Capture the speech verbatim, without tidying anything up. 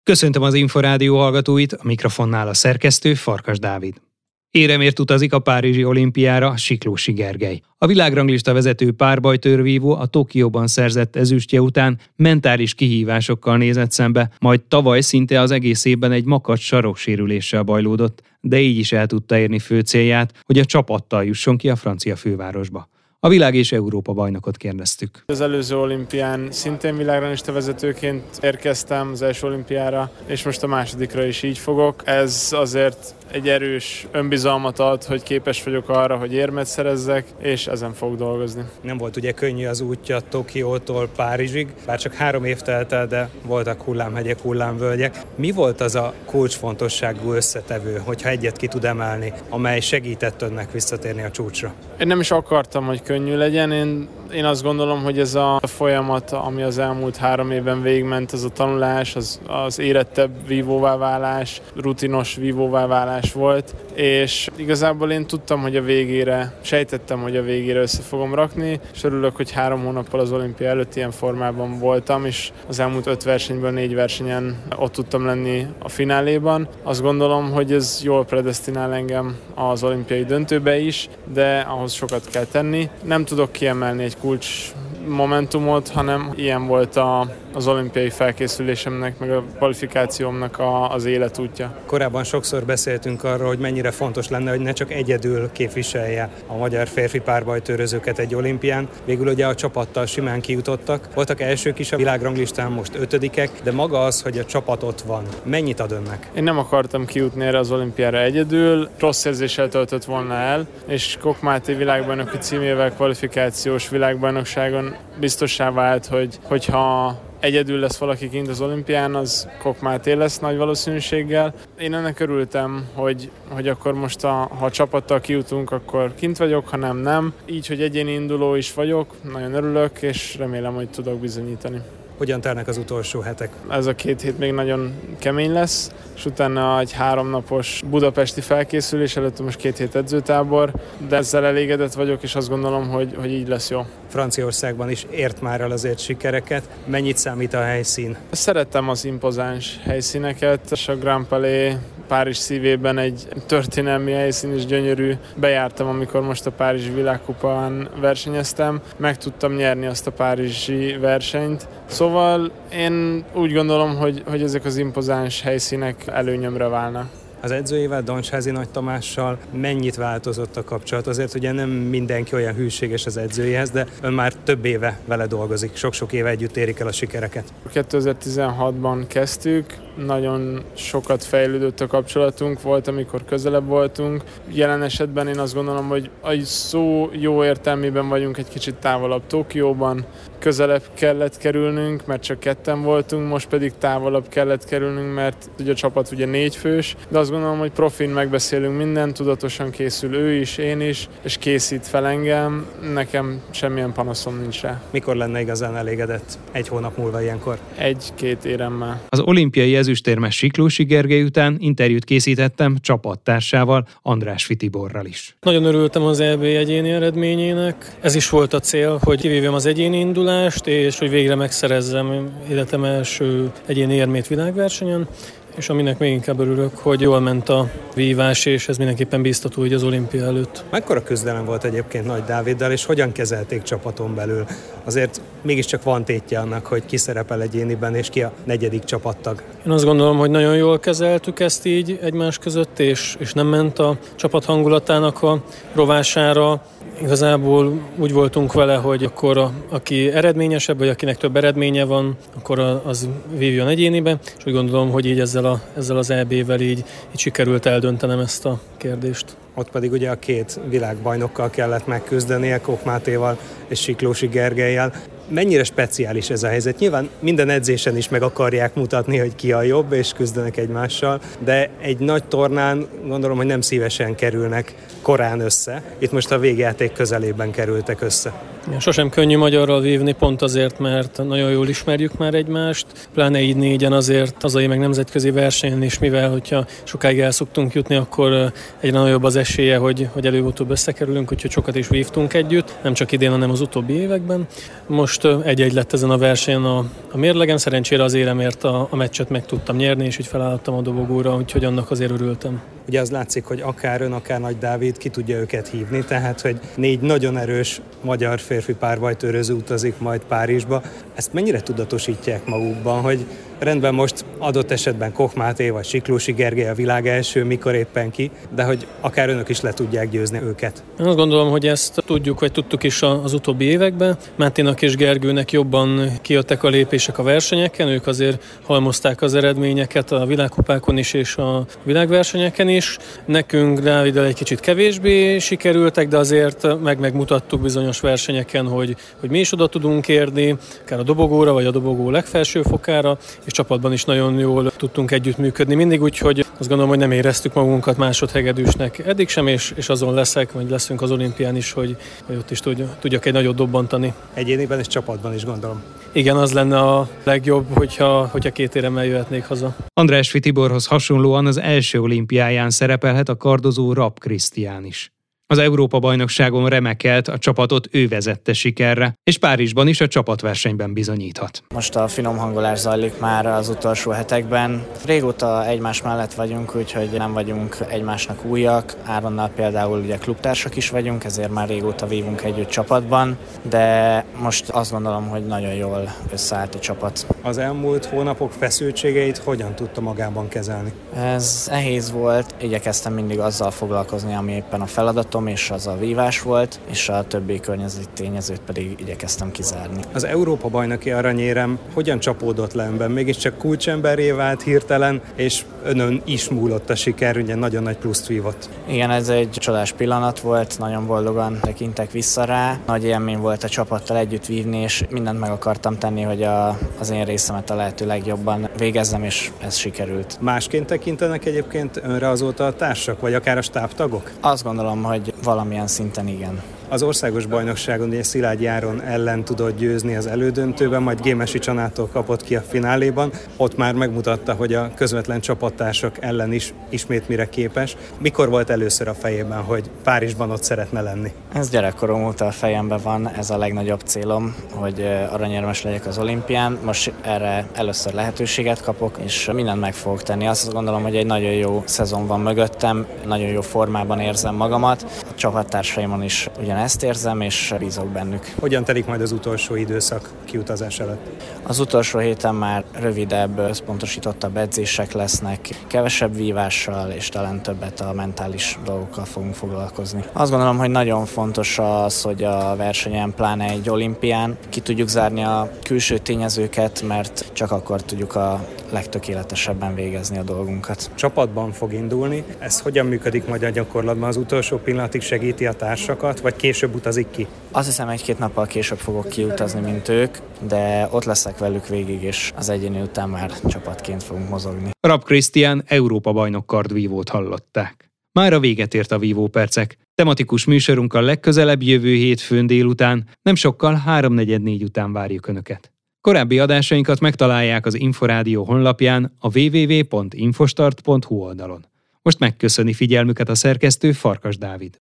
Köszöntöm az Inforádió hallgatóit, a mikrofonnál a szerkesztő Farkas Dávid. Éremért utazik a párizsi olimpiára Siklósi Gergely. A világranglista vezető párbajtőrvívó a Tokióban szerzett ezüstje után mentális kihívásokkal nézett szembe, majd tavaly szinte az egész évben egy makacs saroksérüléssel bajlódott, de így is el tudta érni fő célját, hogy a csapattal jusson ki a francia fővárosba. A világ és Európa bajnokot kérdeztük. Az előző olimpián szintén világranglista vezetőként érkeztem az első olimpiára, és most a másodikra is így fogok. Ez azért egy erős önbizalmat ad, hogy képes vagyok arra, hogy érmet szerezzek, és ezen fogok dolgozni. Nem volt ugye könnyű az útja Tokiótól Párizsig, bár csak három év telt el, de voltak hullámhegyek, hullámvölgyek. Mi volt az a kulcsfontosságú összetevő, hogyha egyet ki tud emelni, amely segített önnek visszatérni a csúcsra? Én nem is akartam, hogy könnyű legyen. Én, én azt gondolom, hogy ez a folyamat, ami az elmúlt három évben végigment, az a tanulás, az, az érettebb vívóvá válás, rutinos vívóvá válás volt, és igazából én tudtam, hogy a végére, sejtettem, hogy a végére össze fogom rakni, és örülök, hogy három hónappal az olimpia előtt ilyen formában voltam, és az elmúlt öt versenyből négy versenyen ott tudtam lenni a fináléban. Azt gondolom, hogy ez jól predesztinál engem az olimpiai döntőbe is, de ahhoz sokat kell tenni. Nem tudok kiemelni egy kulcs momentumot, hanem ilyen volt a, az olimpiai felkészülésemnek, meg a kvalifikációmnak a, az életútja. Korábban sokszor beszéltünk arról, hogy mennyire fontos lenne, hogy ne csak egyedül képviselje a magyar férfi párbajtőrözőket egy olimpián. Végül ugye a csapattal simán kijutottak. Voltak elsők is a világranglistán, most ötödikek, de maga az, hogy a csapat ott van. Mennyit ad önnek? Én nem akartam kijutni erre az olimpiára egyedül, rossz érzéssel töltött volna el, és Kok Máté világbajnoki címével kvalifikációs világbajnokságon biztossá vált, hogy hogyha egyedül lesz valaki kint az olimpián, az Kok Máté lesz nagy valószínűséggel. Én ennek örültem, hogy, hogy akkor most, a, ha a csapattal kijutunk, akkor kint vagyok, ha nem, nem. Így, hogy egyéni induló is vagyok, nagyon örülök, és remélem, hogy tudok bizonyítani. Hogyan telnek az utolsó hetek? Ez a két hét még nagyon kemény lesz, és utána egy háromnapos budapesti felkészülés, előtt most két hét edzőtábor, de ezzel elégedett vagyok, és azt gondolom, hogy, hogy így lesz jó. Franciaországban is ért már el azért sikereket. Mennyit számít a helyszín? Szeretem az impozáns helyszíneket, és a Grand Palais Párizs szívében egy történelmi helyszín is gyönyörű. Bejártam, amikor most a Párizsi Világkupán versenyeztem, meg tudtam nyerni azt a párizsi versenyt. Szóval én úgy gondolom, hogy, hogy ezek az impozáns helyszínek előnyömre válnak. Az edzőjével, Doncsházi Nagy Tamással mennyit változott a kapcsolat? Azért ugye nem mindenki olyan hűséges az edzőjéhez, de ön már több éve vele dolgozik, sok-sok éve együtt érik el a sikereket. kétezer-tizenhatban kezdtük, nagyon sokat fejlődött a kapcsolatunk, volt, amikor közelebb voltunk. Jelen esetben én azt gondolom, hogy a szó jó értelmében vagyunk egy kicsit távolabb Tokióban, közelebb kellett kerülnünk, mert csak ketten voltunk, most pedig távolabb kellett kerülnünk, mert ugye a csapat ugye négy fős, de azt gondolom, hogy profin megbeszélünk mindent, tudatosan készül ő is, én is, és készít fel engem, nekem semmilyen panaszom nincs rá. Mikor lenne igazán elégedett? Egy hónap múlva ilyenkor? Egy-két éremmel. Az olimpiai ezüstérmes Siklósi Gergely után interjút készítettem csapattársával, András Fitiborral is. Nagyon örültem az é bé egyéni eredményének. Ez is volt a cél, hogy kivívjam az egyéni indulást, és hogy végre megszerezzem életem első egyéni érmét világversenyen. És aminek még inkább örülök, hogy jól ment a vívás, és ez mindenképpen biztató így az olimpia előtt. Mekkora küzdelem volt egyébként Nagy Dáviddal, és hogyan kezelték csapaton belül? Azért mégiscsak van tétje annak, hogy ki szerepel egyéniben, és ki a negyedik csapattag. Én azt gondolom, hogy nagyon jól kezeltük ezt így egymás között, és, és nem ment a csapat hangulatának a rovására. Igazából úgy voltunk vele, hogy akkor a, aki eredményesebb, vagy akinek több eredménye van, akkor a, az vívjon egyénibe, és úgy gondolom, hogy így ezzel, a, ezzel az é bével így, így sikerült eldöntenem ezt a kérdést. Ott pedig ugye a két világbajnokkal kellett megküzdenie, Kok Mátéval és Siklósi Gergellyel. Mennyire speciális ez a helyzet? Nyilván minden edzésen is meg akarják mutatni, hogy ki a jobb, és küzdenek egymással, de egy nagy tornán gondolom, hogy nem szívesen kerülnek korán össze. Itt most a végjáték közelében kerültek össze. Sosem könnyű magyarral vívni, pont azért, mert nagyon jól ismerjük már egymást, pláne így négyen azért hazai meg nemzetközi versenyen is, mivel hogyha sokáig el szoktunk jutni, akkor egyre nagyobb az esélye, hogy, hogy előbb-utóbb összekerülünk, úgyhogy sokat is vívtunk együtt, nem csak idén, hanem az utóbbi években. Most egy-egy lett ezen a versenyen a, a mérlegem, szerencsére az éremért a, a meccset meg tudtam nyerni, és így felálltam a dobogóra, úgyhogy annak azért örültem. Ugye az látszik, hogy akár ön, akár Nagy Dávid ki tudja őket hívni, tehát hogy négy nagyon erős magyar férfi párbajtőröző utazik majd Párizsba. Ezt mennyire tudatosítják magukban, hogy rendben most adott esetben Koch Máté vagy Siklósi Gergely a világ első, mikor éppen ki, de hogy akár önök is le tudják győzni őket. Én azt gondolom, hogy ezt tudjuk, vagy tudtuk is az utóbbi években. Máténak és Gergőnek jobban kijöttek a lépések a versenyeken, ők azért halmozták az eredményeket a világkupákon is és a világversenyeken is. Nekünk Dáviddal egy kicsit kevésbé sikerültek, de azért meg megmutattuk bizonyos versenyeken, hogy, hogy mi is oda tudunk érni, akár a dobogóra, vagy a dobogó legfelső fokára, és csapatban is nagyon jól tudtunk együttműködni mindig, úgyhogy azt gondolom, hogy nem éreztük magunkat másodhegedűsnek eddig sem, és, és azon leszek, vagy leszünk az olimpián is, hogy, hogy ott is tudj, tudjak egy nagyot dobbantani. Egyéniben és csapatban is gondolom. Igen, az lenne a legjobb, hogyha, hogyha két éremmel jöhetnék haza. Andrásfi Tiborhoz hasonlóan az első olimpiáján szerepelhet a kardozó Rapp Krisztián is. Az Európa-bajnokságon remekelt, a csapatot ő vezette sikerre, és Párizsban is a csapatversenyben bizonyíthat. Most a finom hangolás zajlik már az utolsó hetekben. Régóta egymás mellett vagyunk, úgyhogy nem vagyunk egymásnak újak. Áronnal például ugye klubtársak is vagyunk, ezért már régóta vívunk együtt csapatban, de most azt gondolom, hogy nagyon jól összeállt a csapat. Az elmúlt hónapok feszültségeit hogyan tudta magában kezelni? Ez nehéz volt, igyekeztem mindig azzal foglalkozni, ami éppen a feladatom, és az a vívás volt, és a többi környezeti tényezőt pedig igyekeztem kizárni. Az Európa-bajnoki aranyérem hogyan csapódott le önben? Mégiscsak kulcsemberré vált hirtelen, és önön is múlott a siker, ugye nagyon nagy pluszt vívott. Igen, ez egy csodás pillanat volt, nagyon boldogan tekintek vissza rá. Nagy élmény volt a csapattal együtt vívni, és mindent meg akartam tenni, hogy a, az én részemet a lehető legjobban végezzem, és ez sikerült. Másként tekintenek egyébként önre azóta a társak, vagy akár a stábtagok? Azt gondolom, hogy valamilyen szinten igen. Az országos bajnokságon ugye Szilágyi Áron ellen tudott győzni az elődöntőben, majd Gémesi Csanától kapott ki a fináléban. Ott már megmutatta, hogy a közvetlen csapattársak ellen is ismét mire képes. Mikor volt először a fejében, hogy Párizsban ott szeretne lenni? Ez gyerekkorom óta a fejemben van, ez a legnagyobb célom, hogy aranyérmes legyek az olimpián. Most erre először lehetőséget kapok, és mindent meg fogok tenni. Azt gondolom, hogy egy nagyon jó szezon van mögöttem, nagyon jó formában érzem magamat. A csapattársaimon is ugyan ezt érzem, és bízok bennük. Hogyan telik majd az utolsó időszak kiutazás előtt? Az utolsó héten már rövidebb, összpontosítottabb edzések lesznek, kevesebb vívással, és talán többet a mentális dolgokkal fogunk foglalkozni. Azt gondolom, hogy nagyon fontos az, hogy a versenyen, pláne egy olimpián ki tudjuk zárni a külső tényezőket, mert csak akkor tudjuk a legtökéletesebben végezni a dolgunkat. Csapatban fog indulni. Ez hogyan működik majd a gyakorlatban? Az utolsó pillanatig segíti a társakat, vagy később utazik ki? Azt hiszem, egy-két nappal később fogok kiutazni, mint ők, de ott leszek velük végig, és az egyéni után már csapatként fogunk mozogni. Rapp Krisztián Európa-bajnok kardvívót hallották. Mára véget ért a vívópercek. Tematikus műsorunkkal legközelebb jövő hétfőn délután, nem sokkal háromnegyed négy után várjuk Önöket. Korábbi adásainkat megtalálják az Inforádió honlapján, a double-u double-u double-u pont infostart pont hu oldalon. Most megköszöni figyelmüket a szerkesztő, Farkas Dávid.